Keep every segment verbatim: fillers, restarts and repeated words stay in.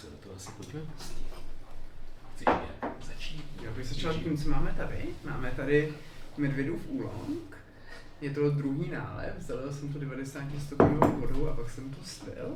se do toho asi pojďme pustit. Chceš nějak začít? Já bych začal tím, co máme tady. Máme tady medvědův úlong. Je to druhý nálev, zalil jsem to devadesát stupňovou vodu a pak jsem to styl.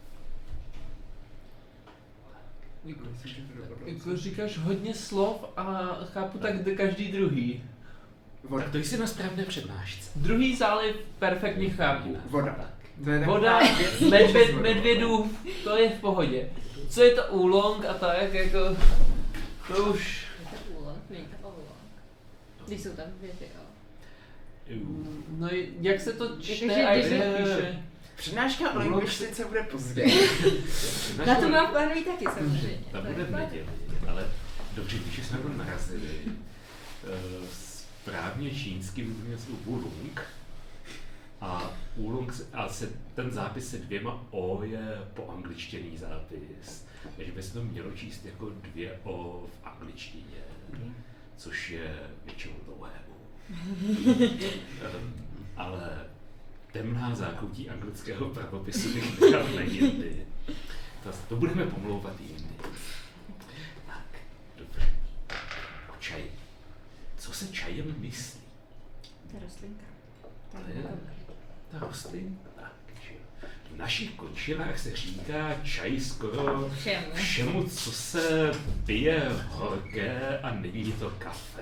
Jako říkáš hodně slov a chápu tak každý druhý. Voda. Tak to jsi na správné přednášce. Druhý záliv perfektně chápu. Voda. To je Voda, medvěd, medvědů, to je v pohodě. Co je to úlong a tak, jako, to už... Je to úlong, není to úlong. Když jsou tam věty, jo. No jak se to čte Jakože a jak se když- to píše? Přednáška o lingvistice bude později. Na to mám plánují taky samozřejmě. Ta To je bude v fajn. neděli, ale dobře, když jsme to narazili, uh, správně čínsky vyzněl slovo Wulong a Wulong se, a se, ten zápis se dvěma O je po angličtěný zápis, takže by se to mělo číst jako dvě O v angličtině, což je většinou dlouhé O. um, ale temná zákoutí anglického pravopisu bych nechal na jindy. To, to budeme pomlouvat jindy. Tak, dobře. O čaji. Co se čajem myslí? Ta rostlinka. Ta To je ta rostlinka. Takže v našich končinách se říká čaj skoro Všemu. všemu, co se pije horké a není to kafe.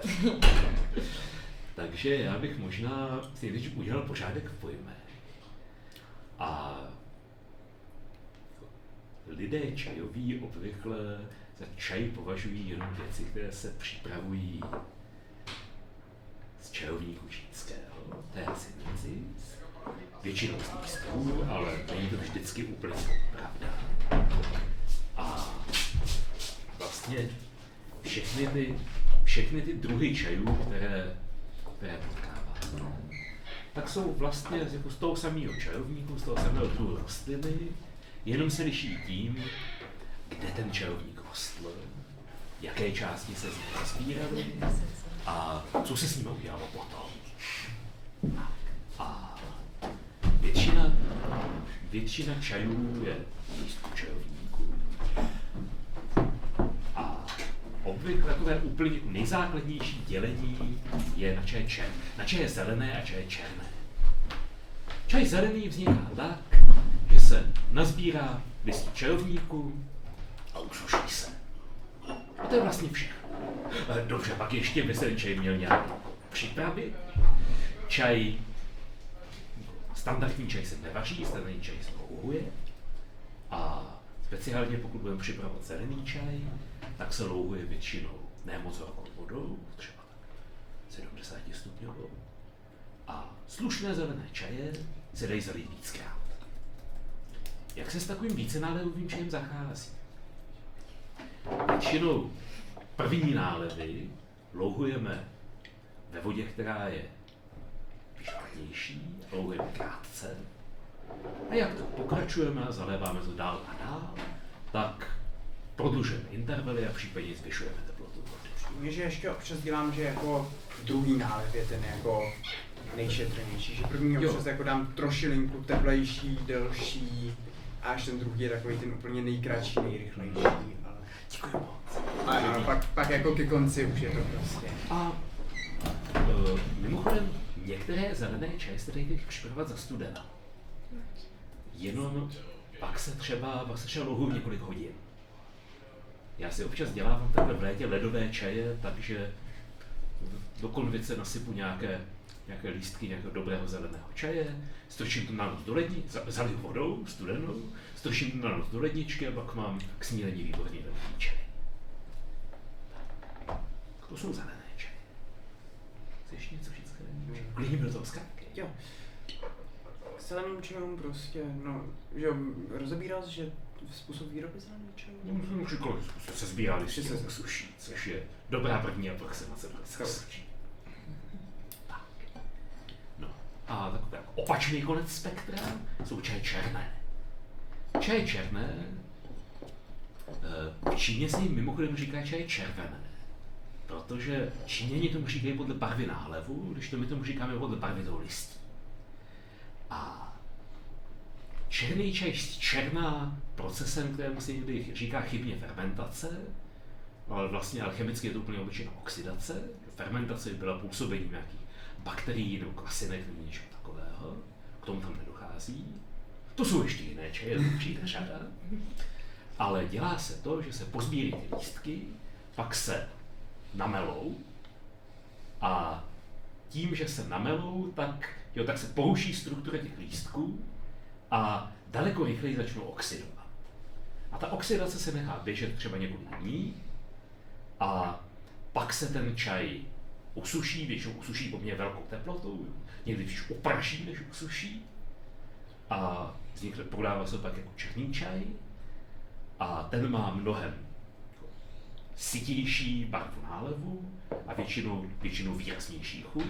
Takže já bych možná si nejdřív udělal pořádek v pojmech. A lidé čajoví obvykle za čaj považují jenom věci, které se připravují z čajovníku čínského. To je asi necis. Většinou z lístků, ale není to vždycky úplně pravda. A vlastně všechny ty, všechny ty druhy čajů, které, které potkáváme, tak jsou vlastně jako z toho samého čajovníku, z toho samého druhu rostliny, jenom se liší tím, kde ten čajovník rostl, jaké části se z něj sbíraly a co se s nimi udělalo potom. A většina, většina čajů je lístků čajovníků. A obvykle takové úplně nejzákladnější dělení je na čaje černé. Na čaje zelené a čaje černé. Čaj zelený vzniká tak, že se nazbírá listí čajovníku a usuší se. A to je vlastně všechno. Dobře, pak ještě by se čaj měl nějak připravit. Čaj, standardní čaj se nevaří, standardní čaj se louhuje. A speciálně pokud budeme připravovat zelený čaj, tak se louhuje většinou ne moc horkou vodou, třeba sedmdesát stupňovou. A slušné zelené čaje se dají zalít víckrát. Jak se s takovým vícenálevovým čajem zachází? Většinou první nálevy louhujeme ve vodě, která je špatnější, louhujeme krátce. A jak to pokračujeme a zaléváme to dál a dál, tak prodlužujeme intervaly a případně zvyšujeme teplotu vody. Mě, že ještě občas dělám, že jako druhý nálev je ten jako nejšetrnější, že první občas jako dám trošilinku teplejší, delší a až ten druhý je takový ten úplně nejkratší, nejrychlejší. Ale... Děkuji moc. A, a pak, pak jako ke konci už je to prostě. A uh, mimochodem, některé zelené čaje se dají teď připravovat za studena. Jenom pak se třeba, pak se třeba louhují několik hodin. Já si občas dělám takhle v létě ledové čaje, takže do konvice nasypu nějaké, nějaké lístky nějakého dobrého zeleného čaje, strčím to na noc do ledničky, zaliju vodou studenou, strčím to na noc do ledničky a pak mám k snídani výborný ledový čaj. To jsou zelené čaje. Chceš něco říct? Klidně byl to zkratky. Jo. K zeleným čajům prostě, no, že jo, rozebíral jsi, že způsob výroby zelených čajů? Říkal, že se sbírá listí Že se- se suší, což je dobrá první aproximace pro suší. Tak. No a tak, tak opačný konec spektra jsou čaje černé. Čaje černé, v Číně se jim mimochodem říká čaje červené, protože Číňani tomu říkají podle barvy nálevu, když to my tomu říkáme podle barvy toho listí. A černý čaj černá procesem, kterému se někdy říká chybně fermentace, ale vlastně alchemicky je to úplně obyčejná oxidace. Fermentace byla působením nějakých bakterií nebo kvasinek nebo něčeho takového. K tomu tam nedochází. To jsou ještě jiné čaje, to přijde řada. Ale dělá se to, že se pozbírají ty lístky, pak se namelou a tím, že se namelou, tak, jo, tak se poruší struktura těch lístků a daleko rychleji začnou oxidovat. A ta oxidace se nechá běžet třeba několik dní a pak se ten čaj usuší, většinou usuší poměrně velkou teplotou, někdy když upraší, než usuší. A vznikne, prodává se pak jako černý čaj a ten má mnohem sytější barvu nálevu a většinou, většinou výraznější chuť.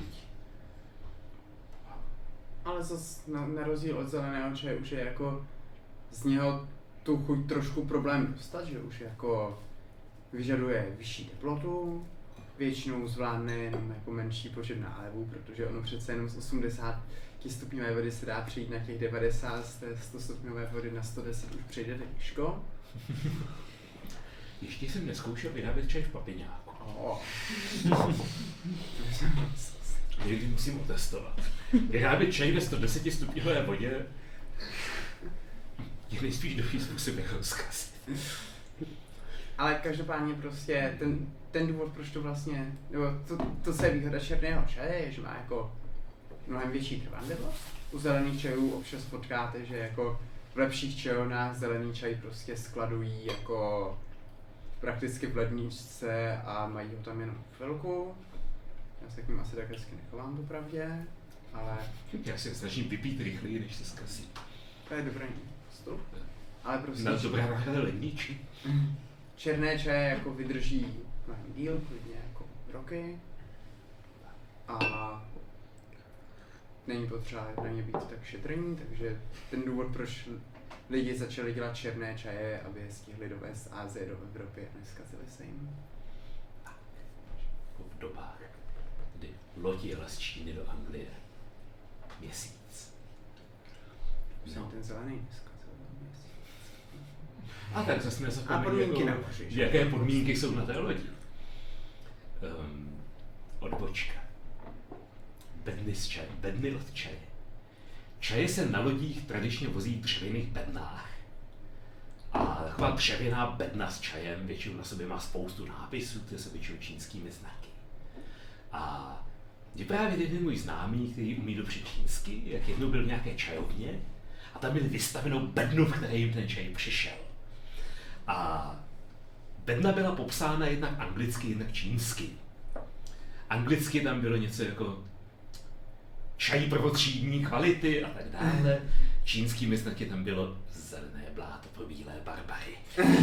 Ale zase na, na rozdíl od zeleného čaje už je jako z něho tu chuť trošku problém dostat, že už jako vyžaduje vyšší teplotu, většinou zvládne jenom jako menší počet nálevů, protože ono přece jenom z osmdesát stupňové vody se dá přijít na těch devadesát, z té sto stupňové vody na sto deset už přejde těžko. Ještě jsem neskoušel vyrábět čaj v papiňáku. Oh. Někdy musím otestovat. Vyrábět čaj ve sto deset stupňové vodě je nejspíš dobrý způsob, jak ho zkazit. Ale každopádně prostě ten, ten důvod, proč to vlastně, nebo to, to se je výhoda černého čaje, je, že má jako mnohem větší trvanlivost. U zelených čajů občas potkáte, že jako v lepších čajovnách zelený čaj prostě skladují jako prakticky v ledničce a mají ho tam jenom chvilku. Já se k ním asi tak hezky nechovám popravdě, ale... Já se snažím vypít rychleji, než se zkazí. To je dobrý postup. Ale prostě... Na dobrá náhrada ledničky. Černé čaje jako vydrží mnohem díl, klidně jako roky. A není potřeba na ně být tak šetrný, takže ten důvod, proč lidi začali dělat černé čaje, aby je stihli dovést z Asie do Evropy a neskazili se jim. V dobách, kdy loď jela z Číny do Anglie. Měsíc. No. Ten zelený neskazil do měsíc. A tak zase nezapomeň, A podmínky jako, na moři, že? jaké podmínky jsou na té lodi. Um, odbočka. Bedny z čaje, bedny od čaje. Čaje se na lodích tradičně vozí v dřevěných bednách. A taková dřevěná bedna s čajem většinou na sobě má spoustu nápisů, které jsou většinou čínskými znaky. A je právě jeden můj známý, který umí dobře čínsky, jak jednou byl v nějaké čajovně a tam měli vystavenou bednu, v které jim ten čaj přišel. A bedna byla popsána jednak anglicky, jednak čínsky. Anglicky tam bylo něco jako čaj prvotřídní kvality a tak dále. Čínskými znaky tam bylo zelené bláto pro bílé barbary.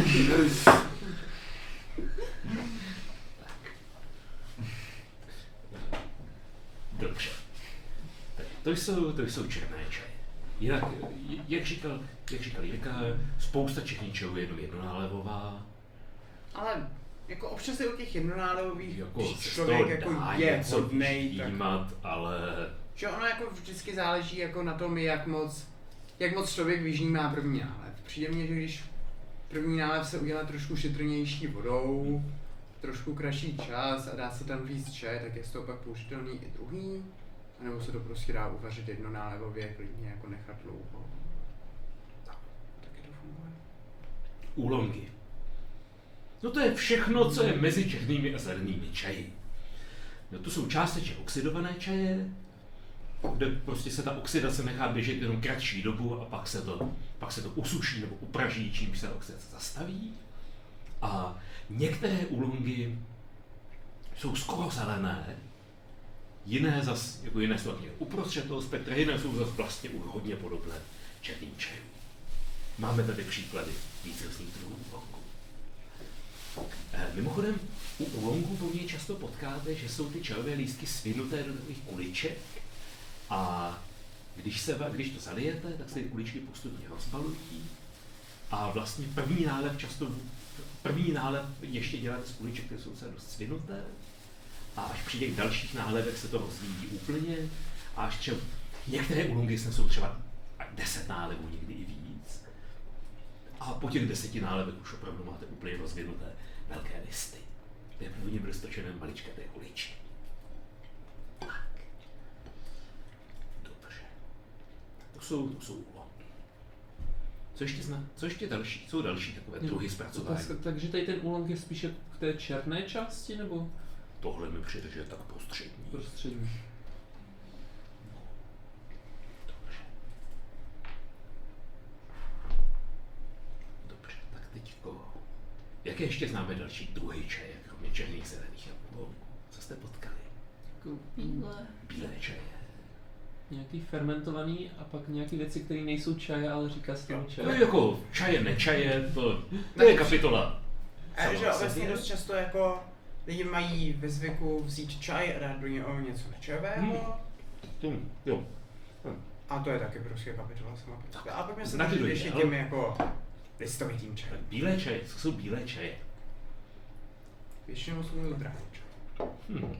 Dobře. Tak to jsou, to jsou černé čaje. Jinak, jak říkal, jak říkal Jirka, spousta černých čajů je jenom jednonálevová. Ale jako občas je u těch jednonálevových, Jako když se člověk to jako dá je něco hodnej, tak... vyždímat, ale... Že ono jako vždycky záleží jako na tom, jak moc, jak moc člověk vyždímá první nálev. Přijde mně, že když první nálev se udělá trošku šetrnější vodou, trošku kratší čas a dá se tam víc čaje, tak je z toho pak použitelný i druhý. A nebo se to prostě dá uvařit jednonálevově, klidně jako nechat dlouho. Tak, taky to funguje. Úlongy. No to je všechno, co je mezi černými a zelenými čaji. No to jsou částečně oxidované čaje, kde prostě se ta oxidace nechá běžet jenom kratší dobu a pak se to, pak se to usuší nebo upraží, čímž se oxidace zastaví. A některé úlongy jsou skoro zelené, jiné zas, jako jiné jsou taky uprostřed toho spektra, jiné jsou zase vlastně už hodně podobné černým čajům. Máme tady příklady víc různých druhů úlongů. Mimochodem, u úlongů poměrně často potkáte, že jsou ty čajové lístky svinuté do takových kuliček a když, se, když to zalijete, tak se ty kuličky postupně rozbalují a vlastně první nálev často, první nálev ještě děláte z kuliček, které jsou se dost svinuté a až při těch dalších nálevech se to rozvíjí úplně a až třeba některé úlongy jsou třeba deset nálevů, někdy i víc. A po těch deseti nálevech už opravdu máte úplně rozvinuté velké listy. Ty původně byly stočené maličkaté kuličky. Tak. Dobře. To jsou, to jsou úlomky. Co ještě, zna, co ještě další? Jsou další takové druhy zpracování. Takže tady ten úlomk je spíše v té černé části, nebo? Tohle mi přijde, že je tak prostřední. Prostřední. Dobře. Dobře, tak teďko. Jaké ještě známe další druhy čaje, kromě černých, zelených a úlomků? Co jste potkali? Jako Bílé. Bílé čaje. Nějaký fermentovaný a pak nějaký věci, které nejsou čaje, ale říká se tomu To čaje. je jako čaje, nečaje, to, to je kapitola. A že sama o obecně sobě. dost často jako lidi mají ve zvyku vzít čaj a dát do něho něco nečajového. Hmm. Jo. A to je taky prostě kapitola sama pro sebe. A pojďme se Na ty držet dojde, ještě ale- těm jako listovitým čajem. Tak bílé čaje, co jsou bílé čaje? Většinou jsou to drahé čaj. Hmm.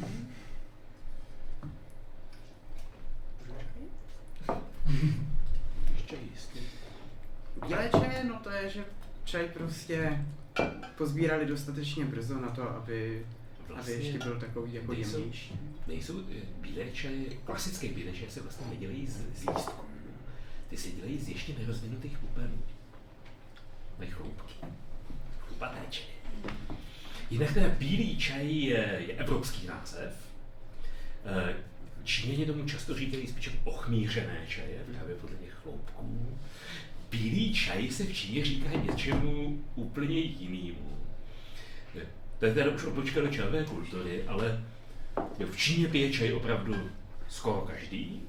Ještě jistě. Bílé čaje, no to je, že čaj prostě pozbírali dostatečně brzo na to, aby, Vlastně aby ještě byl takový jako nejsou- jemnější. Nejsou eh, bílé čaje, klasické bílé čaje se vlastně nedělají z, z lístků. Ty se dělají z ještě nerozvinutých pupenů. Mají chloupky. Chlupaté čaje. Jinak teda bílý čaj je, je evropský název. Eh, Číňani tomu často říkají spíš jako ochmířené čaje, právě podle těch chloupků. Bílý čaj se v Číně říká něčemu úplně jinému. To je teda už odbočka do čajové kultury, ale v Číně pije čaj opravdu skoro každý.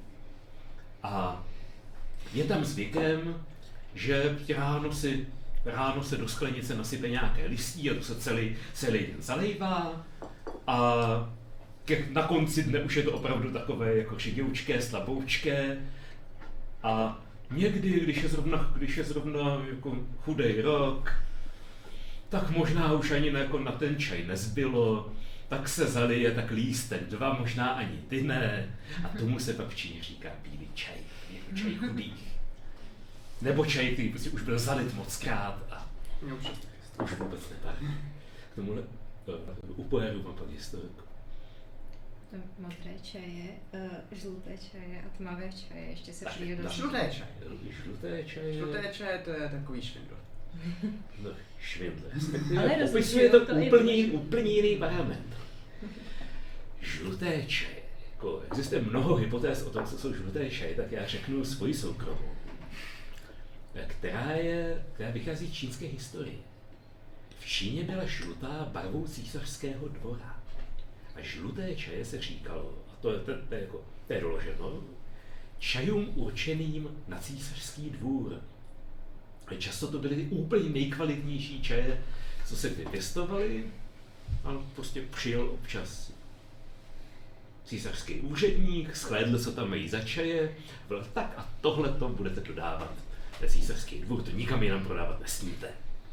A je tam zvykem, že ráno, si, ráno se do sklenice nasype nějaké listí a to se celý, celý den zalejvá. A ke, na konci dne už je to opravdu takové jako šedoučké, slaboučké. A někdy, když je zrovna, když je zrovna jako chudej rok, tak možná už ani na, jako na ten čaj nezbylo, tak se zalije tak lístek dva, možná ani ty ne. A tomu se pak v Číně říká bílý čaj, jako čaj chudých. Nebo čaj, který prostě už byl zalit mockrát a Mě už už vůbec nepadne. K tomuhle u poheru mám pak historiku. Tam modré čaje, uh, žluté čaje a tmavé čaje, ještě se Tak, přijde do... na- Žluté čaj. Žluté čaje. Žluté čaje to je takový švindl. No, švindl. Ale Opisuje rozlišují to to i úplně, dobře. úplně jiný parametr. Žluté čaje. Jako existuje mnoho hypotéz o tom, co jsou žluté čaje, tak já řeknu svoji soukromou. Která, je, která vychází z čínské historie. V Číně byla žlutá barvou císařského dvora. A žluté čaje se říkalo, a to je, to, to je, jako, to je doloženo, čajům určeným na císařský dvůr. A často to byly ty úplně nejkvalitnější čaje, co se kdy pěstovaly, ale prostě přijel občas císařský úředník, shlédl, co tam mají za čaje, byl tak a tohle to budete dodávat na císařský dvůr, to nikam jinam prodávat nesmíte.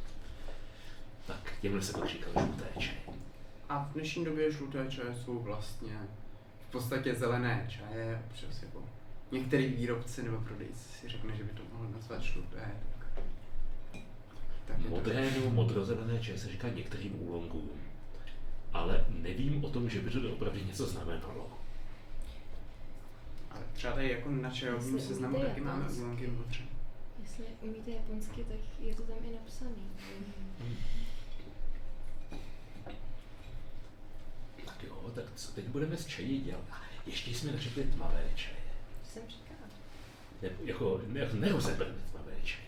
Tak těmhle se pak říkal žluté čaje. A v dnešní době žluté čaje jsou vlastně v podstatě zelené čaje, občas jako některý výrobci nebo prodejci si řekne, že by to mohlo nazvat žluté, tak, tak je to- Modré nebo modrozelené čaje se říká některým úlonkům, ale nevím o tom, že by to opravdu něco znamenalo. Ale třeba tady jako na čajovním Jestli seznamu umíte taky máme japonsky. úlomky modře. Jestli umíte japonsky, tak je to tam i napsaný. Tak jo, tak co teď budeme s čají dělat? A ještě jsme neřekli tmavé čaje. Co jsem říkala? Ne, jako ne, nerozebereme tmavé čaje.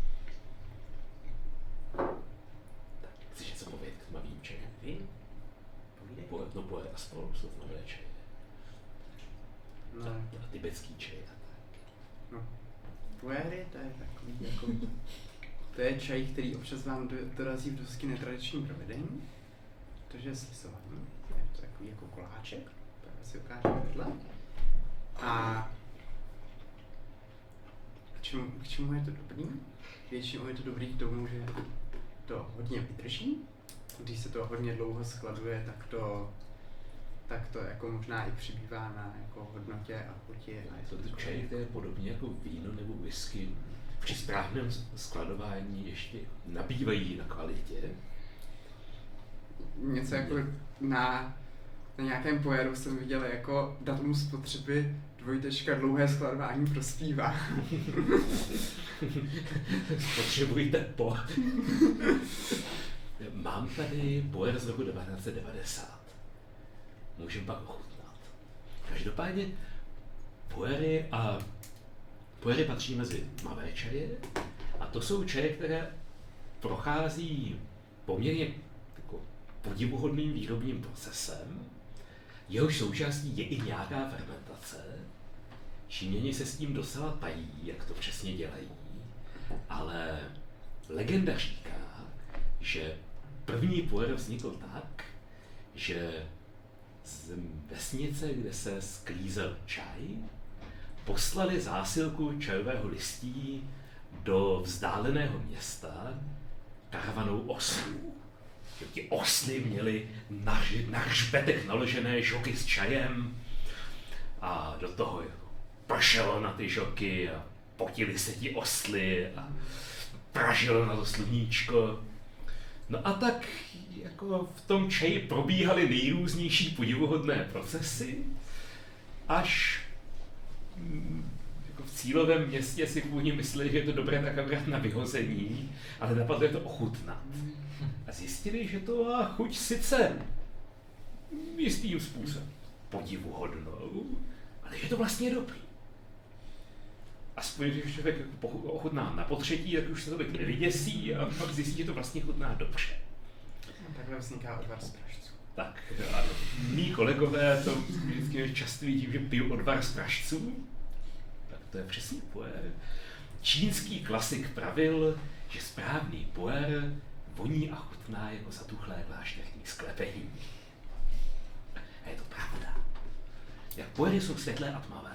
Tak, chceš něco povědět k tmavým čajům? Vy? Povídej. Po, no poje a spolu jsou tmavé čaje. No, A, a tibetský čaje. a tak. no. Puéry, to je takový jako... To je čaj, který občas vám do- dorazí v dosti netradičním provedení. Protože je slisovaný. Je to takový jako koláček. Právě si ukážeme vedle. A k čemu, k čemu je to dobrý? Většinou je to dobrý k tomu, že to hodně vydrží. Když se to hodně dlouho skladuje, tak to tak to jako možná i přibývá na jako hodnotě a chutě. Je to to čaj, které je podobně jako víno nebo whisky. Při správném skladování ještě nabývají na kvalitě. Něco jako na, na nějakém pojeru jsem viděl jako datum spotřeby dvojtečka dlouhé skladování prospívá. Spotřebujte po. Mám tady pojer z roku devatenáct set devadesát. Můžeme pak ochutnat. Každopádně pojery a pojery patří mezi tmavé čaje a to jsou čaje, které prochází poměrně jako podivuhodným výrobním procesem. Jehož součástí je i nějaká fermentace. Číňani se s tím docela tají, jak to přesně dělají, ale legenda říká, že první pojer vznikl tak, že z vesnice, kde se sklízel čaj, poslali zásilku čajového listí do vzdáleného města karavanou oslů. Ti osly měli na, na hřbetech naložené žoky s čajem a do toho jako pršelo na ty žoky a potili se ti osly a pražilo na to sluníčko. No a tak jako v tom čaji probíhaly nejrůznější podivuhodné procesy, až jako v cílovém městě si původně mysleli, že je to dobré tak akorát na vyhození, ale napadlo je to ochutnat. A zjistili, že to má chuť sice jistým způsobem podivuhodnou, ale že to vlastně dobrý. Aspoň, když člověk ochutná na potřetí, tak už se to tak nevyděsí a pak zjistí, že to vlastně chutná dobře. No, takhle vzniká odvar z pražců. Tak, a mý kolegové to vždycky častují tím, že piju odvar z pražců. Tak to je přesně puer. Čínský klasik pravil, že správný puer voní a chutná jako zatuchlé klášterní sklepení. A je to pravda. Jak puery jsou světlé a tmavé.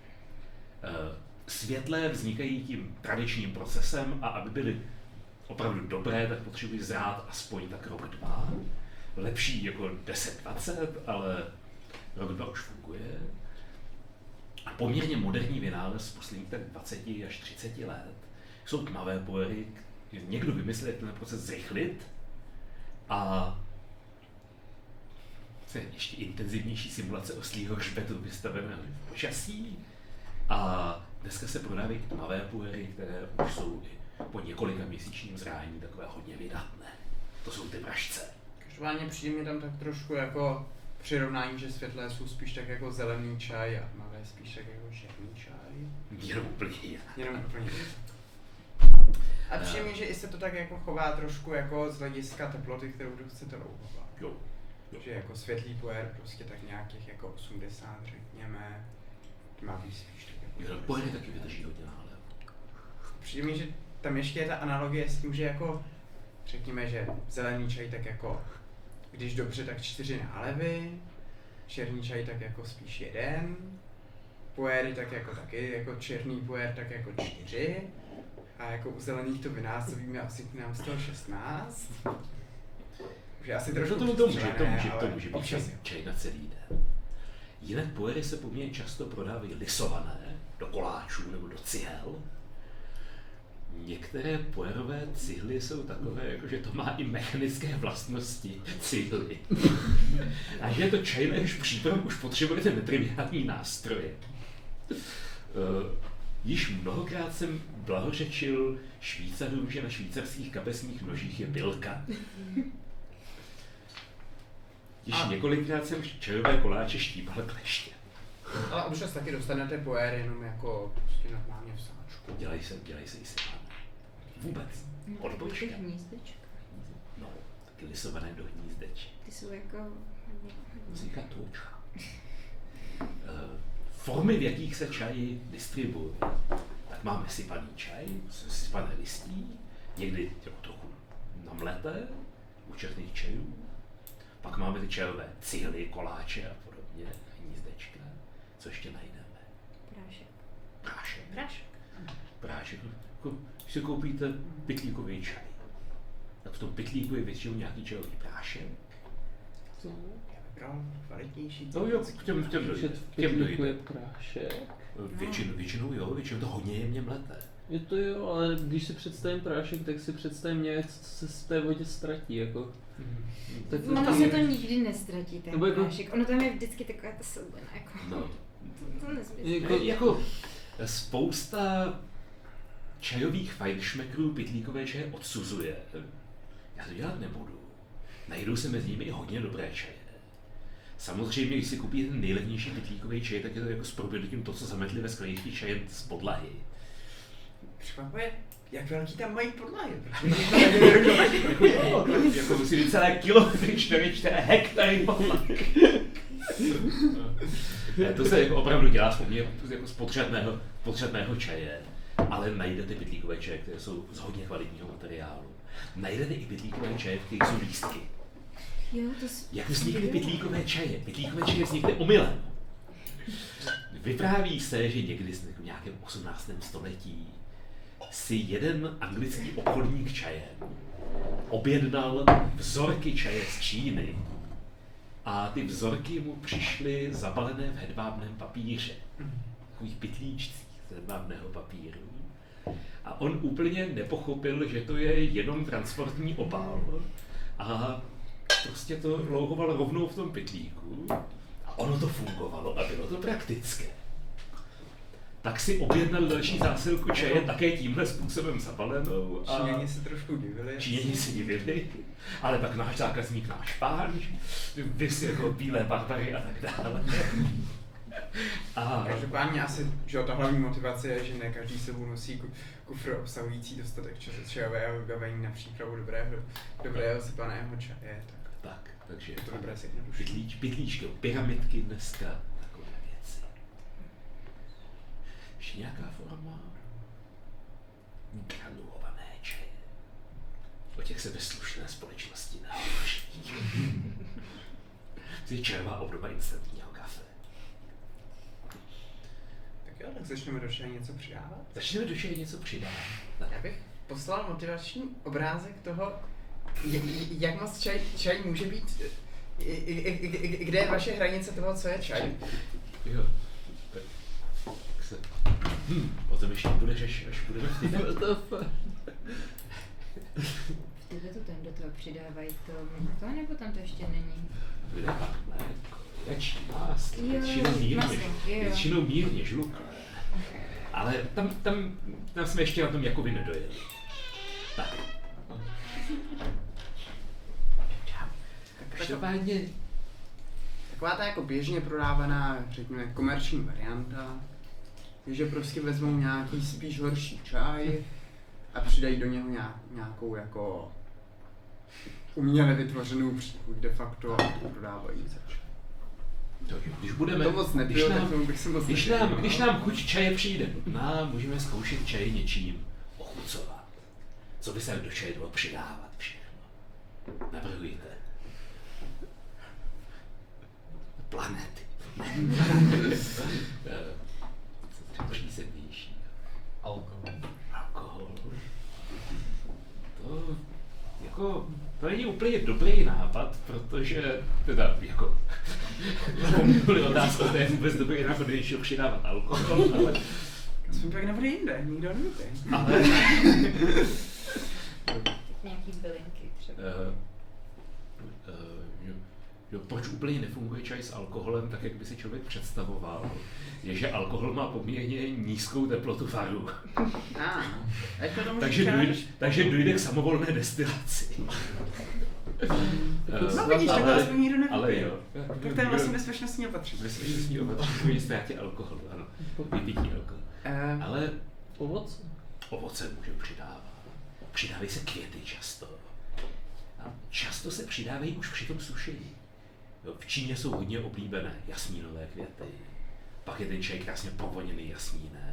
Světlé vznikají tím tradičním procesem a aby byly opravdu dobré, tak potřebují zrát aspoň tak rok, dva. Lepší jako deset dvacet, ale rok, dva už funguje. A poměrně moderní vynález z posledních tak dvacet až třicet let jsou tmavé puery. Někdo vymyslel, jak ten proces zrychlit a co je ještě intenzivnější simulace oslího hřbetu vystaveného v počasí. A dneska se prodávají tmavé puery, které už jsou i po několika měsíčním zrání takové hodně vydatné. To jsou ty pražce. Každopádně přijde mi tam tak trošku jako přirovnání, že světlé jsou spíš tak jako zelený čaj a tmavé spíš tak jako černý čaj. Jenom úplně jinak. Jenom úplně A přijde mi, že i se to tak jako chová trošku jako z hlediska teploty, kterou chcete louhovat. Jo. jo. Že jako světlý puer prostě tak nějakých jako osmdesát řekněme, tmavý spíš tak jako... Jo, puery taky vydrží hodně náhle. Přijde mi, že tam ještě je ta analogie s tím, že jako řekněme, že zelený čaj tak jako když dobře, tak čtyři nálevy, černý čaj tak jako spíš jeden, puéry tak jako taky, jako černý puér tak jako čtyři a jako u zelených to vynásobíme asi k nám z toho šestnáct. Už je asi trošku to, to, může, to může, ale to může být čaj, čaj na celý den. Jinak puéry se poměrně často prodávají lisované do koláčů nebo do cihel. Některé puerové cihly jsou takové, jako že to má i mechanické vlastnosti cihly. A že je to čaj, než přípravu už potřebujete netriviální nástroje. Uh, již mnohokrát jsem blahořečil Švýcarům, že na švýcarských kapesních nožích je pilka. Již a... několikrát jsem čajové koláče štípal kleště. Ale občas taky dostanete puér jenom jako prostě normálně v sáčku. Dělají se, dělají se i sypané. Vůbec. Odbočka. Hnízdečka. No, taky lisované do hnízdeček. Ty jsou jako... To se říká toučka. Uh, formy, v jakých se čaj distribuuje. Tak máme sypaný čaj, sypané listí, někdy trochu namleté u černých čajů. Pak máme ty čajové cihly, koláče a podobně, hnízdečka. Co ještě najdeme? Prášek. Prášek. Prášek. Prášek. Když si koupíte pytlíkový čaj, tak v tom pytlíku je většinou nějaký čajový prášek. vybral kvalitnější. No jo, k těm, k těm dojde. Že v pytlíku je prášek. Většinou, většinou jo, většinou to hodně jemně mleté. Je to jo, ale když si představím prášek, tak si představím něco, co se z té vodě ztratí, jako. Tak to Ono tam se je- to nikdy nestratí, ten Nebo jako- prášek. Ono tam je vždycky taková ta soubena, jako. No. To, to nesmysl. Jako- Jako, jako spousta čajových fajnšmekrů pytlíkové čaje odsuzuje. Já to dělat nebudu. Najdou se mezi nimi i hodně dobré čaje. Samozřejmě, když si koupí ten nejlevnější pytlíkový čaj, tak je to jako s proměnutím to, co zametli ve skleničky čaje z podlahy. Překvapuje, jak velký tam mají podlahy. jako, jako musí být celé kilometry čtvereční, hektary podlahy. To se jako opravdu dělá z poměrně jako z potřebného, potřebného čaje, ale najdete pytlíkové čaje, které jsou z hodně kvalitního materiálu. Najdete i pytlíkové čaje, v kterých jsou lístky. Jo, to s... Jak vznikly pytlíkové čaje? Pytlíkové čaje vznikly omylem. Vypráví se, že někdy v nějakém osmnáctém století si jeden anglický obchodník čajem objednal vzorky čaje z Číny a ty vzorky mu přišly zabalené v hedvábném papíře, takových pytlíčcích z hedvábného papíru. A on úplně nepochopil, že to je jenom transportní obal a prostě to louhoval rovnou v tom pytlíku a ono to fungovalo a bylo to praktické. Tak si objednal další zásilku čaje také tímhle způsobem zabalenou a Číňani se trošku divili. Číňani si divili, ale pak náš zákazník, náš pán, vys jako bílé barbary a tak dále. A Každopádně asi, že jo, ta hlavní motivace je, že ne každý sebou nosí ku- kufr obsahující dostatek čas- čajového vybavení na přípravu dobrého, dobrého sypaného čaje. Tak tak, takže je to dobré zjednodušení. pytlíč, pytlíčky, pyramidky dneska, takové věci. Ještě nějaká forma? Granulované čaje. O těch se ve slušné společnosti nehovoří. To je čajová obdoba instantního kafe. Tak jo, tak začneme do čaje něco přidávat. Začneme do čaje něco přidávat. Já bych poslal motivační obrázek toho, j- j- jak moc čaj, čaj může být, i- i- i- i- kde je vaše hranice toho, co je čaj. Jo. Tak, tak se... Hm, o tom ještě bude řeš, až budeme v týdne. Kde to tam do toho přidávají to mléko, nebo tam to ještě není? Bude pak mléko, ječí, máslo, Jo, většinou mírně, maslo, jo, jo. většinou mírně žluklé. Ale tam, tam, tam jsme ještě na tom Jakovi nedojeli. Tak. Každopádně, Taková ta jako běžně prodávaná, řekněme, komerční varianta, je, že prostě vezmou nějaký spíš horší čaj a přidají do něho nějak, nějakou jako uměle vytvořenou příchuť de facto a to prodávají za čaj. to, když budeme, To moc když nepiju, tak nám, tomu bych se moc když nechtěl, nám, no. když nám chuť čaje přijde nutná, můžeme zkoušet čaj něčím ochucovat. Co by se do čaje dalo přidávat všechno? Navrhujte. Planety. Co přízemnější. Alkohol. Alkohol. To jako, to není úplně dobrý nápad, protože, teda jako, byly otázky, to je vůbec dobrý nápad, když přidávat alkohol, ale, Aspoň pak nebude jinde, nikdo nevíte. ale, Nějaký bylinky třeba. uh, uh, jo, jo, proč úplně nefunguje čaj s alkoholem tak, jak by si člověk představoval, je, že alkohol má poměrně nízkou teplotu varu. Ah, jak to tomu Takže říkáš? dojde, takže dojde k samovolné destilaci. No vidíš, tak to aspoň nikdo neví. Ale jo. Tak to je vlastně bezpečnostní opatření. Bezpečnostní opatření kvůli ztrátě alkoholu, ano. Vypití alkohol. Uh, Ale Ovoce? ovoce můžou přidávat. Přidávají se květy často. A často se přidávají už při tom sušení. Jo, v Číně jsou hodně oblíbené jasmínové květy. Pak je ten čaj krásně povoněný jasmínem.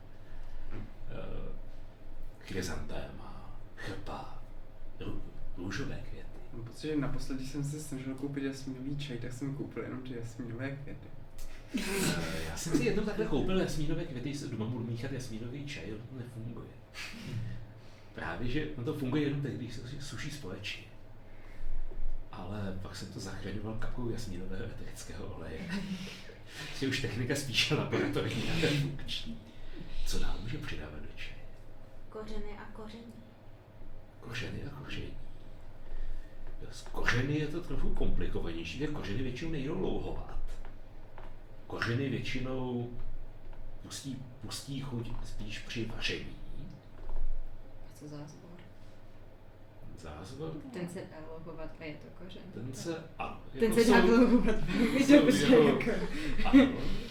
Chryzantéma, chrpa, rů, růžové květy. Mám pocit, že naposledy jsem se snažil koupit jasmínový čaj, tak jsem koupil jenom ty jasmínové květy. Eh, Já jsem si jednou takhle koupil jasmínové květy, se doma budu míchat jasmínový čaj, ale to nefunguje. Právě, že no to funguje jenom tehdy, když se suší společně. ale pak jsem to zachraňoval kapkou jasmínového eterického oleje. Je už technika spíše laboratorní a funkční. Co dál může přidávat do čaje? Kořeny a koření. Kořeny a koření. S kořeny je to trochu komplikovanější, protože kořeny většinou nejdou louhovat. Kořeny většinou pustí, pustí chuť spíš při vaření. A co zázvor? Zázvor? Ten se dá louhovat a je to kořen. Ten se, ano. Ten jako se dá jsou- louhovat velmi jsou dobře. jako- Jako. Ano.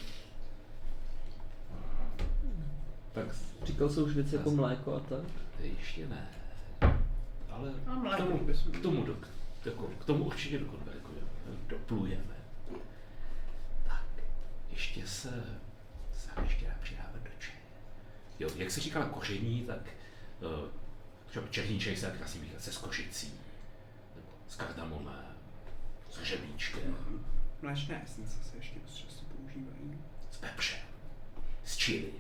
Tak Říkal jsou už věci jako mléko a tak. to ještě ne. Ale A k mléko tomu, bys- k tomu, do, jako, k tomu určitě dokonvergujeme, doplujeme. Tak, ještě se, se ještě dá přidávat do čaje. Jo, jak se říkala koření, tak uh, třeba černý čaj se dá krásně míchat se s kořicí, nebo s kardamomem, s hřebíčkem, Mléčné esence se ještě dost často používají. s pepřem, s chili.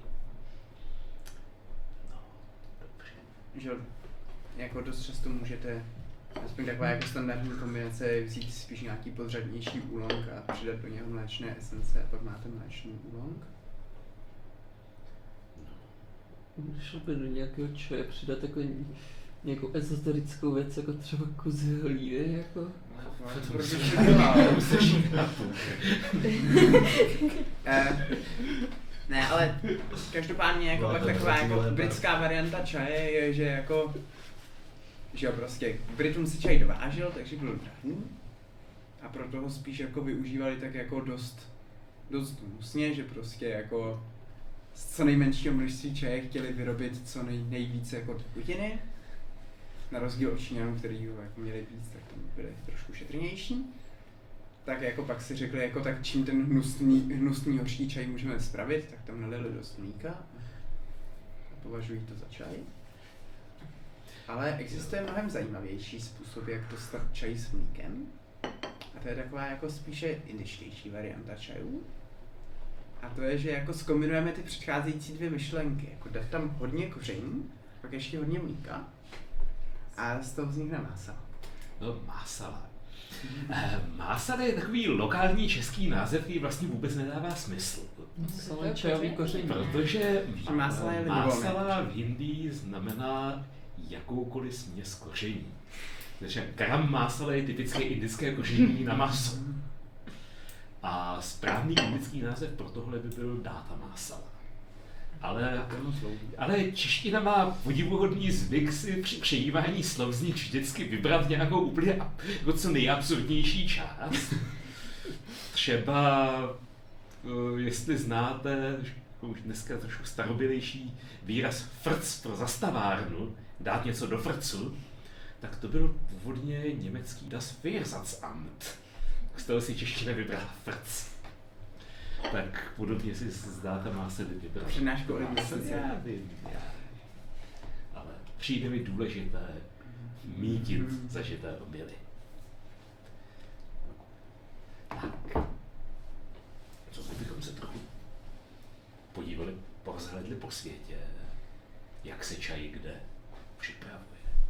No, dobře. Že jako dost často můžete, aspoň taková jako standardní kombinace, vzít spíš nějaký podřadnější úlong a přidat do něho mléčné esence a pak máte mléčný úlong. Můžeš opět do nějakého čaje přidat jako nějakou ezoterickou věc, jako třeba kuzy hlíny, jako... To Protože musíš- to dělá. to musíš říkat. Eh, ne, ale každopádně jako No, pak to je taková taky jako lépe. britská varianta čaje je, že jako, že jo, prostě Britům se čaj dovážel, takže byl drahý a proto ho spíš jako využívali tak jako dost, dost hnusně, že prostě jako z co nejmenšího množství čaje chtěli vyrobit co nej, nejvíce jako tekutiny. Na rozdíl od Číňanů, který ho jako měli víc, tak tam byli trošku šetrnější. Tak jako pak si řekli, jako tak čím ten hnusný, hnusný hořký čaj můžeme spravit, tak tam nalili dost mlíka a považují to za čaj. Ale existuje mnohem zajímavější způsob, jak dostat čaj s mlíkem. A to je taková jako spíše indičtější varianta čajů. A to je, že jako zkombinujeme ty předcházející dvě myšlenky. Jako dát tam hodně koření, pak ještě hodně mlíka a z toho vznikne másala. No, másala. Eh, Másala je takový lokální český název, který vlastně vůbec nedává smysl. Ale čajový koření. Protože Že másala je libovolné. másala v Indii znamená jakoukoliv směs koření. Takže garam másala je typické indické koření na maso. A správný indický název pro tohle by byl dáta másala. Ale, ale čeština má podivuhodný zvyk si při přejívání slov z nich vždycky vybrat nějakou úplně ab- jako co nejabsurdnější část. Třeba, uh, jestli znáte, už dneska trošku starobylejší výraz frc pro zastavárnu, dát něco do frcu, tak to byl původně německý das Versatzsamt, z toho si čeština vybrala frc. Tak podobně si zdá ta má se vybrat. Přednášku o lingvistice. Já vím, já. Ale přijde mi důležité mítit zažité omily. Tak. Co kdybychom se trochu podívali, porozhledli po světě, jak se čaj kde připravuje.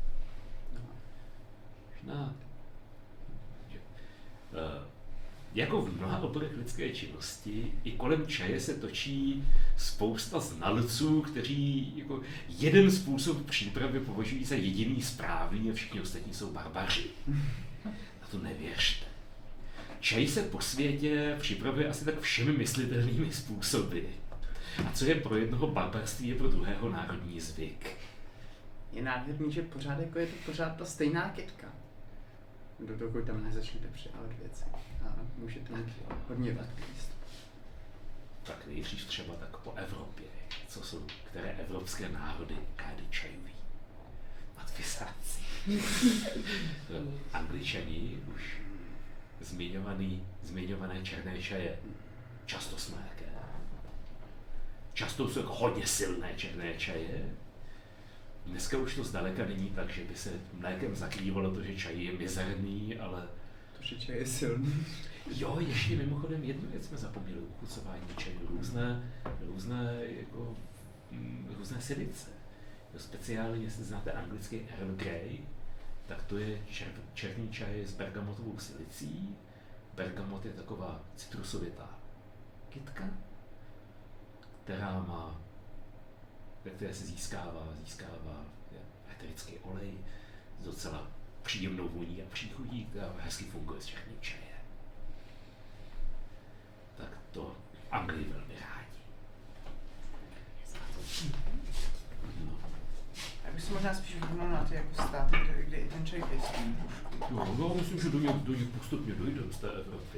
Možná, že, uh, jako v mnoha oborech lidské činnosti, i kolem čaje se točí spousta znalců, kteří jako jeden způsob přípravy považují za jediný správný a všichni ostatní jsou barbaři. Na to nevěřte. Čaj se po světě připravuje asi tak všemi myslitelnými způsoby. A co je pro jednoho barbarství, je pro druhého národní zvyk. Je nádherný, že pořád jako je to pořád ta stejná kytka. Do dokud tam nezačnete přidávat věci. A můžete mít hodně velký jíst. Tak nejdřív třeba tak po Evropě. Co jsou, které evropské národy kády čajují? Nadvisáci. Angličani už zmiňovaný, zmiňované černé čaje často s mlékem. Často jsou jako hodně silné černé čaje. Dneska už to zdaleka není tak, že by se mlékem zakrývalo to, že čaj je mizerný, ale To, že čaj je silný. jo, ještě mimochodem jednu věc jsme zapomněli u chucování čajů. Různé, různé, jako, mm, různé silice. Speciálně, jestli znáte anglický Earl Grey, tak to je čer, černý čaj s bergamotovou silicí. Bergamot je taková citrusovitá kytka, která má, ve které se získává, získává eterický olej s docela příjemnou vůní a příchutí, která hezky funguje s černým čajem. Tak to Anglii velmi rádi. No. Já bych se možná spíš vyhnul na ty jako státy, kde, kde i ten čaj pěstí. No, no, myslím, že do něj, do něj postupně dojdou z té Evropy.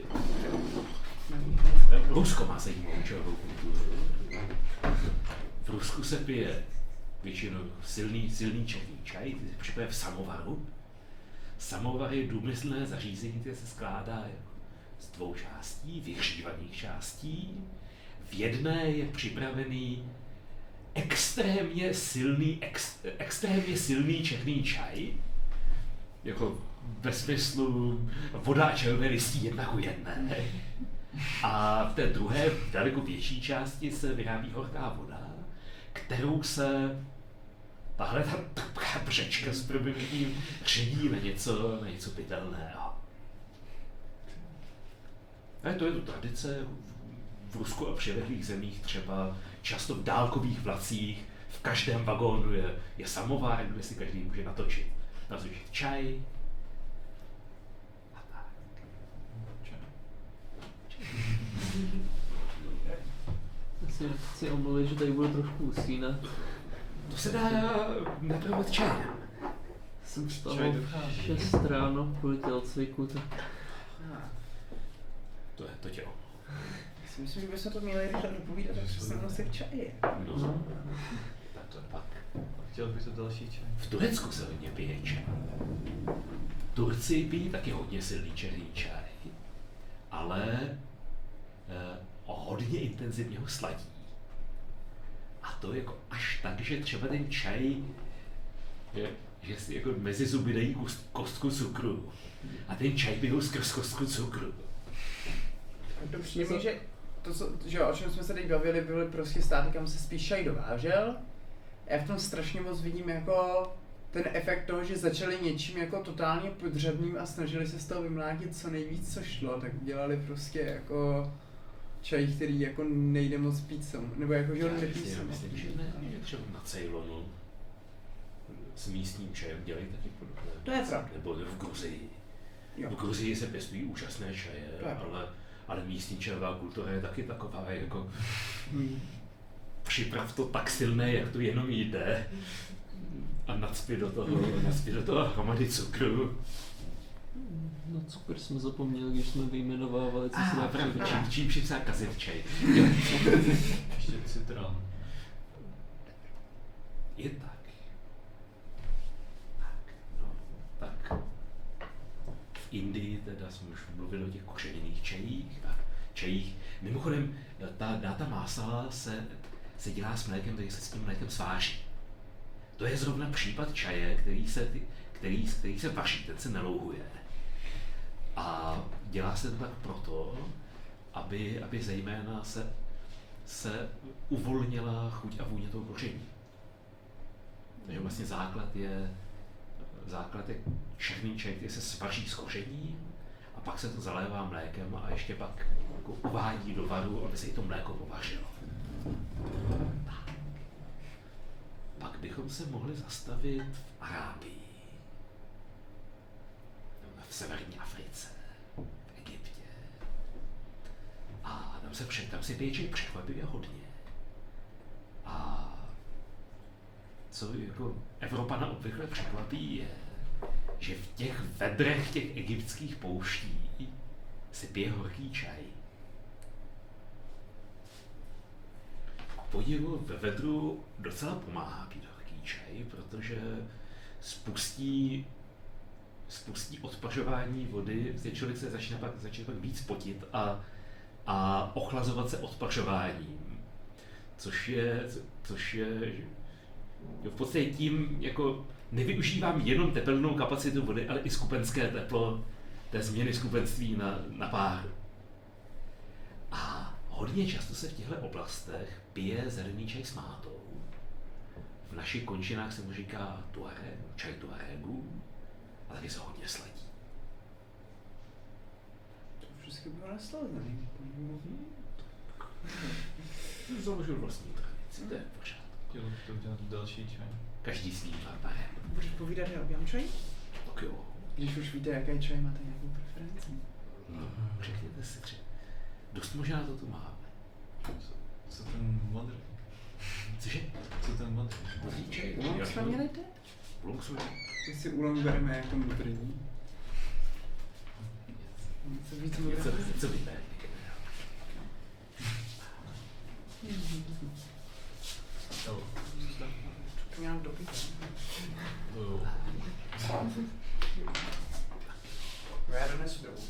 Rusko má zajímavou čajovou kulturu. V Rusku se pije většinou silný, silný černý čaj, který se připije v samovaru. Samovar je důmyslné zařízení, které se skládá z dvou částí, vyhřívaných částí. V jedné je připravený extrémně silný, ex, extrémně silný černý čaj, jako ve smyslu voda a čajové listí jedna ku jedné. A v té druhé, daleko větší části se vyrábí horká voda, kterou se tahle ta trpká břečka s proměnutím ředí na něco, na něco pitelného. A to je to tradice v Rusku a přilehlých zemích, třeba často v dálkových vlacích, v každém vagónu je, je samovar, kde si každý může natočit. Natočit čaj. A tak. Čaj. Já si chci omluvit, že tady budu trošku usínat. To se dá napravit čajem. Jsem vstal v šest ráno kvůli tělocviku, tak... To je to tělo. Si myslím, že bychom to měli rychle dopovídat, tak se nosit čaje. No, tak to je pak. Chtěl bych to další čaj. V Turecku se hodně pije čaj. Turci pijí taky hodně silný černý čaj, ale eh, hodně intenzivně ho sladí. A to jako až tak, že třeba ten čaj, je, že si jako mezi zuby dají kost, kostku cukru a ten čaj pijou skrz kostku cukru. To přijde mi, že to, co, že jo, o čem jsme se teď bavili, byly prostě státy, kam se spíš čaj dovážel. Já v tom strašně moc vidím jako ten efekt toho, že začali něčím jako totálně podřadným a snažili se z toho vymlátit co nejvíc, co šlo, tak udělali prostě jako čaj, který jako nejde moc pít sam, nebo jako, že on nepí sam. Myslím, že ne, že třeba na Ceylonu s místním čajem dělají taky podobné. To je pravda. Nebo v Gruzii. Jo. V Gruzii se pěstují úžasné čaje, ale, ale místní čajová kultura je taky taková, jako hmm. připrav to tak silné, jak to jenom jde a nacpi do toho, nacpi do toho hromady cukru. Na cukr jsme zapomněli, když jsme vyjmenovávali, co se dá připravit. Čím, čím připsá kazit čaj. Ještě citron. Je tak. Tak, no, tak. V Indii teda jsme už mluvili o těch kořeněných čajích a čajích. Mimochodem, ta dáta másala se, se dělá s mlékem, který se s tím mlékem sváří. To je zrovna případ čaje, který se, který, který se vaří, ten se nelouhuje. A dělá se to tak proto, aby, aby zejména se, se uvolnila chuť a vůně toho koření. Takže vlastně základ je, základ je černý čaj, který se svaří s kořením a pak se to zalévá mlékem a ještě pak jako uvádí do varu, aby se i to mléko povařilo. Tak. Pak bychom se mohli zastavit v Arábii, v severní Africe, v Egyptě. A tam se před, tam si pije čaj překvapivě hodně. A co jako Evropana obvykle překvapí je, že v těch vedrech těch egyptských pouští se pije horký čaj. Podivu ve vedru docela pomáhá pít horký čaj, protože spustí, spustí odpařování vody, kde člověk se začne pak, začne pak víc potit a, a ochlazovat se odpařováním, což je, což je jo, v podstatě tím jako nevyužívám jenom tepelnou kapacitu vody, ale i skupenské teplo té změny skupenství na, na páru. A hodně často se v těchto oblastech pije zelený čaj s mátou. V našich končinách se mu říká tuareg, čaj tuaregů. ale taky se hodně sladí. To všechno bylo naslazený. Založil vlastní tradici, to je v pořádku. Chtěl bych to udělat další čaj. Každý s ním má barem. Můžeš povídat, že oběhám čaj? Tak jo. Když už víte, jaké čaj máte nějakou preferenci. No, řekněte si třeba. Dost možná to tu máme. Co, co ten modrý? Cože? Co ten modrý? Modrý čaj? Ulong jsme měli teď? Ulong jsme. Když si ulong bereme jako modrý. Co víc modrý? Co, co vybereme? Jo. To nějak dopít. Jo. Já donesu druhou.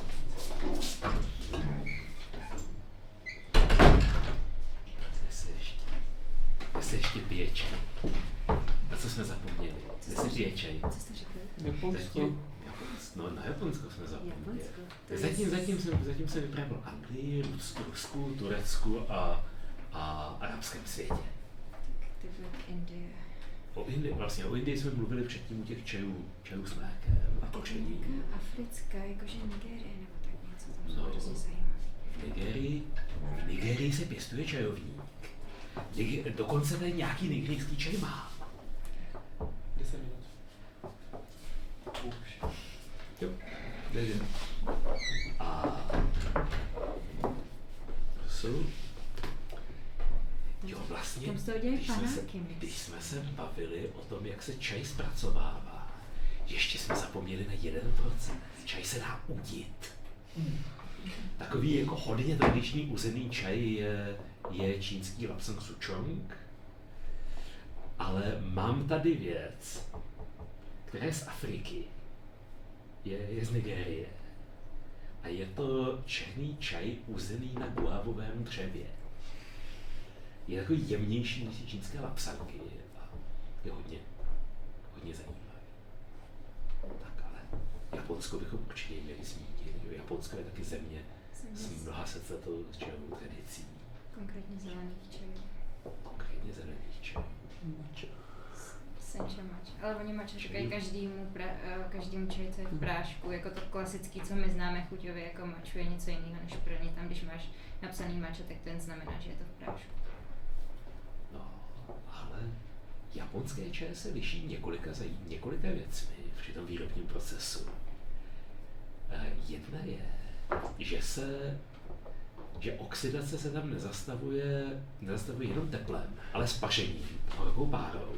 Zde se ještě, zde se ještě pije čaj. Na co jsme zapomněli? Zde se pije čaj. Co jste řekli? Japonsko. Japonsko. No, na Japonsko jsme zapomněli. Japonsko. To Zatím, je- zatím, jsem, zatím jsem vyprávěl Anglii, Rusku, Rusku, Turecku a, a arabském světě. Ty byl Indie. O Indii, vlastně o Indii jsme mluvili předtím u těch čajů, čajů s mlékem a koření. Nějaká africká, jakože Nigérie nebo tak něco, to No. bylo hrozně zajímavé. V Nigerii, v Nigerii se pěstuje čajovník. Niger, dokonce tady nějaký nigerijský čaj má. deset minut. Už. Jo, nevím. A jsou. Jo, vlastně, Tam se to dělají když jsme, se, panáky, mix. když jsme se bavili o tom, jak se čaj zpracovává, ještě jsme zapomněli na jeden procent. Čaj se dá udit. Takový jako hodně tradiční uzený čaj je, je čínský Lapsang Souchong, ale mám tady věc, která je z Afriky, je, je z Nigérie a je to černý čaj uzený na guavovém dřevě. Je takový jemnější než čínské lapsanky a je hodně, hodně zajímavý. Tak ale Japonsko bychom určitě měli zmínit. Jo, Japonsko je taky země s mnoha setletou čajovou tradicí. Konkrétně zelených čajů. Konkrétně zelených čajů. Sencha matcha. Ale oni matcha říkají každému, pra, eh, každému čaji, co je v prášku. Jako to klasický, co my známe chuťově jako matchu, je něco jiného než pro ně. Tam, když máš napsaný matcha, tak ten znamená, že je to v prášku. No, ale japonské čaje se liší několika, zaj- několika věcmi při tom výrobním procesu. Eh, Jedna je, že se že oxidace se tam nezastavuje, nezastavuje jenom teplem, ale spařením, horkou párou.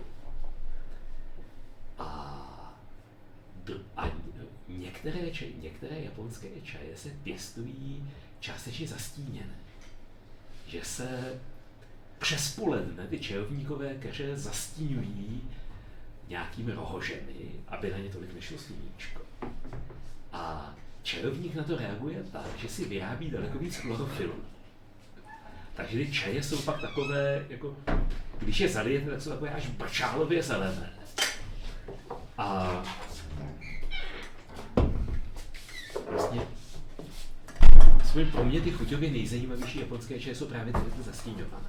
A, d- a některé, čaj, některé japonské čaje se pěstují částečně zastíněné. Že se přes poledne ty čajovníkové keře zastíňují nějakými rohožemi, aby na ně tolik nešlo sluníčko. A čajovník na to reaguje tak, že si vyrábí daleko víc chlorofilu. Takže ty čaje jsou pak takové, jako, když je zalijete, tak jsou takové až brčálově zelené. A vlastně aspoň pro mě ty chuťově nejzajímavější japonské čaje jsou právě tyhle zastíňované.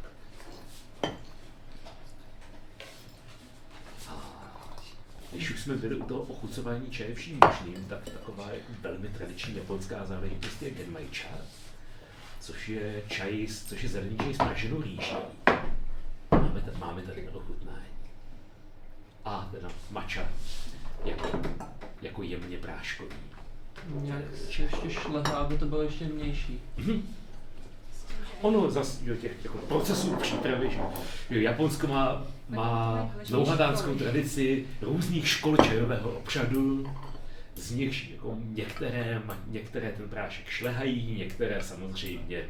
Když už jsme byli u toho ochucování čaje vším možným, tak taková jako velmi tradiční japonská záležitost je genmaicha, což je čaj, což je zelený čaj s praženou rýží. Máme, t- máme tady na ochutnání. A teda matcha, jako, jako jemně práškový. Nějak se ještě šlehá, aby to bylo ještě mější. Mhm. Ono zase do těch jako procesů přípravy, že jo, Japonsko má, má dlouhatánskou tradici různých škol čajového obřadu, z nich jako některé, některé ten prášek šlehají, některé samozřejmě.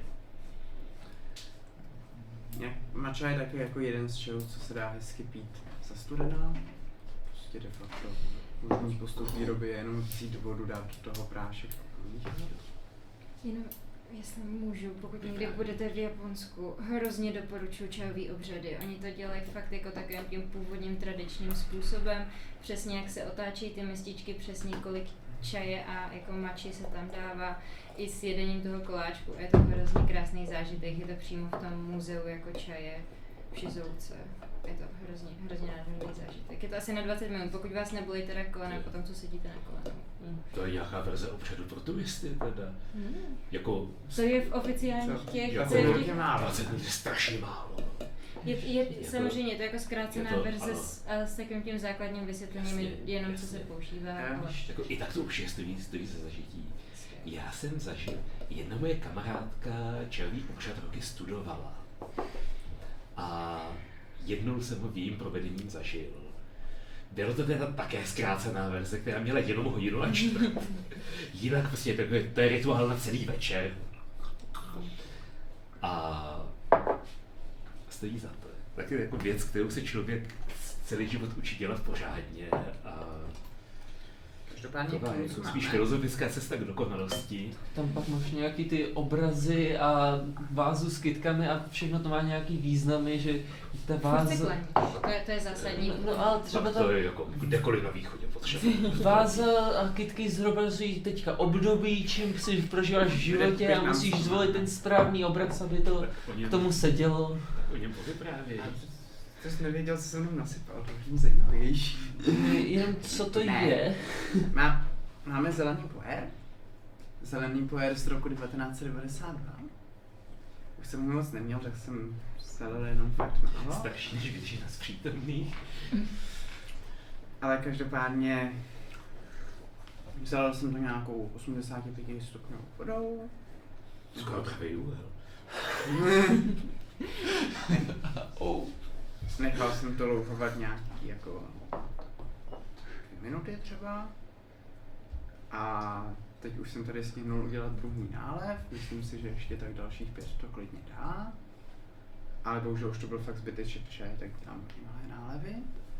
Matcha je taky jako jeden z čajů, co se dá hezky pít za studená. Prostě de facto možný postup výroby je jenom vzít vodu, dát do toho prášek. Jenom, jestli můžu, pokud někdy budete v Japonsku, hrozně doporučuji čajový obřady. Oni to dělají fakt jako takovým tím původním tradičním způsobem. Přesně jak se otáčí ty mističky, přesně kolik čaje a jako mači se tam dává i s jedením toho koláčku. Je to hrozně krásný zážitek, je to přímo v tom muzeu jako čaje. v Šizouce. Je to hrozně, hrozně nádherný zážitek. Je to asi na dvacet minut, pokud vás nebolí teda kolena, potom co sedíte na kolenou. To je nějaká verze obřadu pro turisty teda. Hmm. Jako, To je v oficiálních těch, jako těch, je málo. dvacet minut je strašně málo. Je, je, Je to- samozřejmě, to je jako zkrácená je to- verze ano. s, a s takovým tím základním vysvětlením, Jasně, jenom jasně. co se používá. Jo. Ale... Jako, i tak to už je stojí, stojí za zažití. Já jsem zažil, jedna moje kamarádka čelný obřad roky studovala. A jednou jsem ho v jejím provedením zažil. Bylo to teda také zkrácená verze, která měla jenom hodinu a čtvrt. Jinak prostě to je, to je rituál na celý večer. A stojí za to. Taky jako věc, kterou se člověk celý život učí dělat pořádně. A Každopádně to je k jako tomu, spíš máme. filozofická cesta k dokonalosti. Tam pak máš nějaký ty obrazy a vázu s kytkami a všechno to má nějaký významy, že ta Furt váza... cyklení. To je, to je zásadní. No, no ale třeba Tak ta to je jako kdekoliv na východě potřeba. váza a kytky zobrazují teďka období, čím si prožíváš v životě a musíš zvolit ten správný obraz, aby to k tomu sedělo. O něm povyprávěj. A to jsi nevěděl, co jsem mnou nasypal, to je zajímavější. Jenom co to Ne. je? Má, máme zelený poer. Zelený poer z roku devatenáct set devadesát dva. Už jsem ho moc neměl, tak jsem zalil jenom fakt málo. Starší než většina z přítomných. Ale každopádně zalil jsem to nějakou osmdesát pět stupňovou vodou. Skoro pravý úhel. Oh. Nechal jsem to louhovat nějaký jako dvě minuty třeba. A teď už jsem tady stihnul udělat druhý nálev. Myslím si, že ještě tak dalších pět to klidně dá. Ale bohužel už to byl fakt zbytečný čaj, tak dám taky malé nálevy.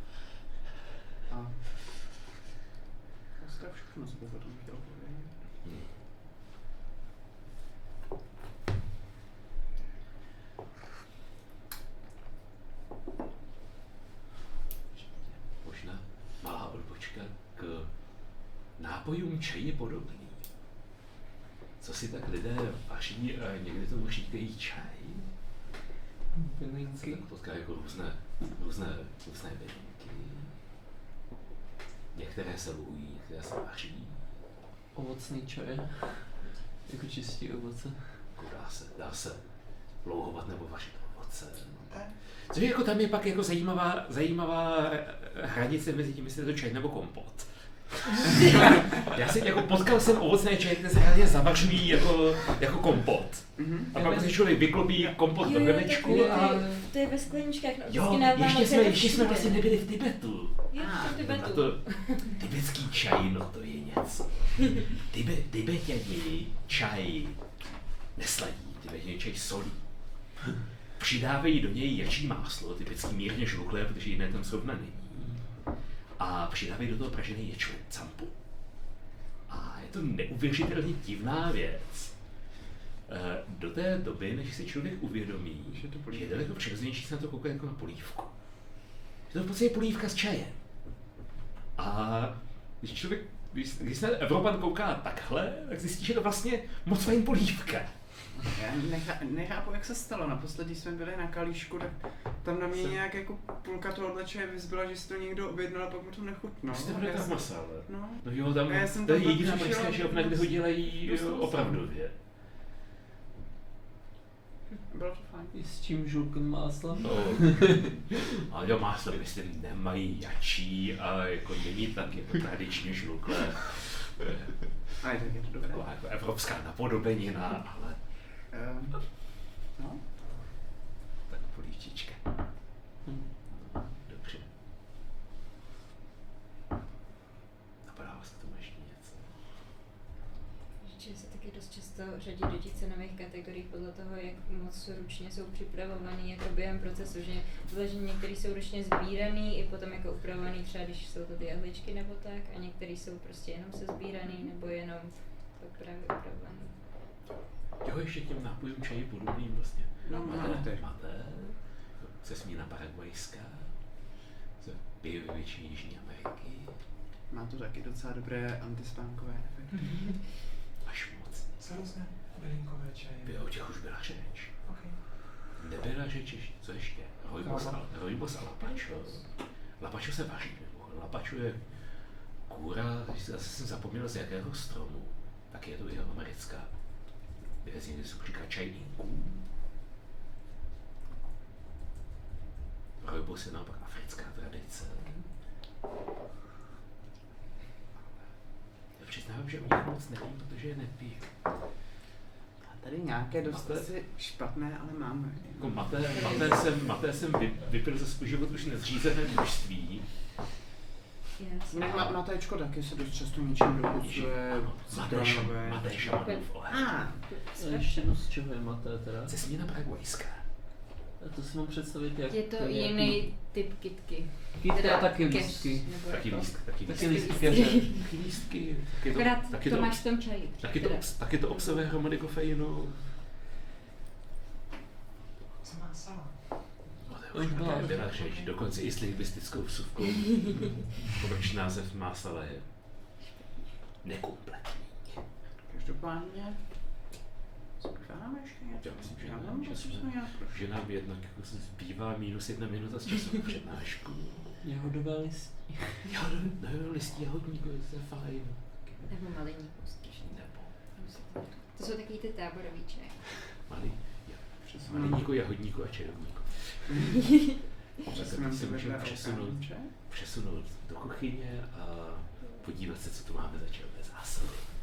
A to je všechno, co bych o tom chtěl povědět. Možná malá odbočka k nápojům čaji podobný. Co si tak lidé vaří a někdy tomu říkají čaj? Se Bylinky. tak potká jako různé, různé, různé bylinky. Některé se lují, některé se vaří. Ovocný čaj. Jako čistý ovoce. Jako dá se, dá se louhovat nebo vařit ovoce. Což jako tam je pak jako zajímavá, zajímavá hranice mezi tím, jestli je to čaj nebo kompot. Já si jako potkal jsem ovocné čaje, které se hlavně zavařují jako, jako kompot. Mhm. A pak si člověk vyklopí kompot do hrnečku a... To je ve skleničkách, no, Jo, vždycky na ještě Vánoce jsme, je to ještě jsme všude. vlastně nebyli v Tibetu. Jo, v A Tibetu. to tibetský čaj, no to je něco. Tibe, Tibetěni čaj nesladí, Tibetěni čaj solí. Přidávají do něj ječí máslo, typicky mírně žluklé, protože jiné tam srovna není. A přidávají do toho pražený ječmen, campu. A je to neuvěřitelně divná věc. Eh, Do té doby, než si člověk uvědomí, Že je to že polívka. je daleko přirozenější se na to koukat jako na polívku. Je to v podstatě polívka s čajem. A když člověk, když, když se Evropan kouká takhle, tak zjistí, že to vlastně moc fajn polívka. Já nechá, nechápu, jak se stalo. Naposledy jsme byli na Kalíšku, tak tam na mě nějak jako půlka tohohle čaje vyzbyla, že si to někdo objednal a pak mu to nechutnalo. Jste A byli já tam jsem- masále. No, No jo, tam, A já jsem to je tam pak jediná přišel pražská a želvna, kde ho dělají dostal jsem. opravdově. bylo to fajn. I s čím žulkem másla? No, ale jo, máslo, myslím, nemají jačí a jako není tak jako tradičně žluklé. Ale tak je to dobré. Taková jako evropská napodobenina, ale Uh, no, tak polívčička. Hm. Dobře. Napadá vás k tomu ještě něco? Že se taky dost často řadí do těch cenových kategorií podle toho, jak moc ručně jsou připravovaný jako během procesu, že podle, že některý jsou ručně sbíraný i potom jako upravovaný, třeba když jsou to ty jehličky nebo tak, a některý jsou prostě jenom se sbíraný nebo jenom tak právě upravovaný. Jo, ještě těm nápojům čaji podobným vlastně. No, máte. Máte, se smína paraguajská, se pije ve většině Jižní Ameriky, má to taky docela dobré antispánkové efekty. až moc. Co různé bylinkové čaje? By o těch už byla řeč. Okay. Nebyla řeč, co ještě? Rojbos a, rojbos a lapačo. Lapačo se vaří. Lapačo je kůra, zase jsem zapomněl z jakého stromu. Tak je to i americká. Vězně se říká čaj inků. Rojbos je naopak africká tradice. Já přiznávám, že o nich moc nevím, protože je nepiju. Tady nějaké dost asi špatné, ale máme. Jako maté, maté jsem, maté jsem vy, vypil ze svůj život už nezřízené množství. Jinak ma- matéčko taky se dost často něčím dochucuje. Maté šamanův oheň. A, Ještě no, z čeho je maté teda? Cesmina paraguajská. A to si mám představit jak... Je to nějaký- jiný typ kytky. Kytka Teda a taky keř, lístky. nebo Taky jako- lístky, taky Taky lístky. lístky keře. Taky lístky. Taky to, Akorát taky to to, máš v tom čaji. taky to, Teda. obs- taky to obsahuje hromady kofeinu. co má sala? No, to To je už už byla byla, řeč. byla řeč, dokonce i s lingvistickou vsuvkou. Proč název Másala je nekompletní. Každopádně, zbýváme ještě něco? Já myslím, že Já ne, mám že pocit, že jsme- jsme nějak prošli. Že nám jednak jako se zbývá minus jedna minuta z času přednášku. Jahodové listí. Jo, no, no, listí jahodníku, to je fajn. Nebo maliníku strašně. Nebo To jsou takový ty táborový čaj. malý, jo, přes maliníku, jahodníku a čarovníku. Tak Přesuneme se se můžeme vedle přesunout, okamžiče. přesunout do kuchyně a podívat se, co tu máme za černé zásoby.